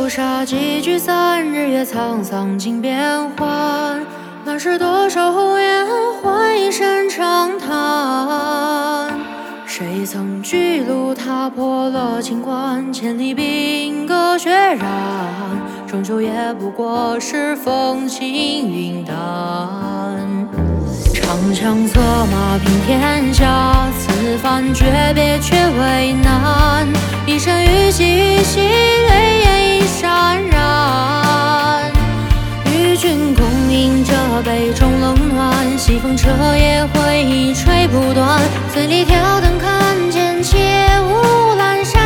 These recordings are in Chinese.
流沙，几聚散，日月沧桑尽变幻。乱世多少红颜，换一声长叹。谁曾巨鹿踏破了秦关，千里兵戈血染，终究也不过是风轻云淡。长枪策马平天下，此番诀别却为难。一身玉肌玉兮，泪眼已潸然。与君共饮这杯中冷暖，西风彻夜回忆吹不断。醉里挑灯看剑，且无阑珊。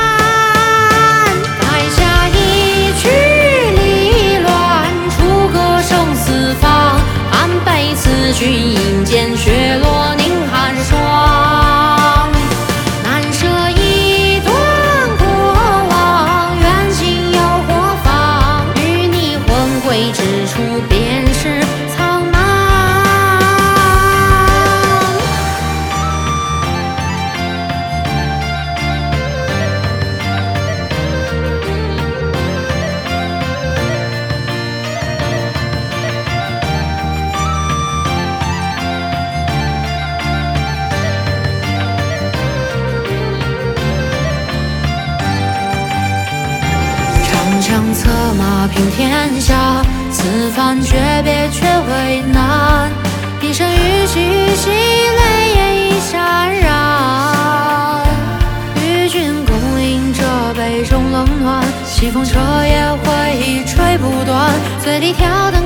垓下一曲离乱，出个生死方。安悲此君饮剑，雪落凝寒霜。难舍一段过往，缘尽又何妨？与你魂归之处，便是苍茫。长枪策马平天下，此番诀别却为难。一身玉肌玉兮，泪眼已潸然。与君共饮这杯中冷暖，西风彻夜回忆吹不断。醉里挑灯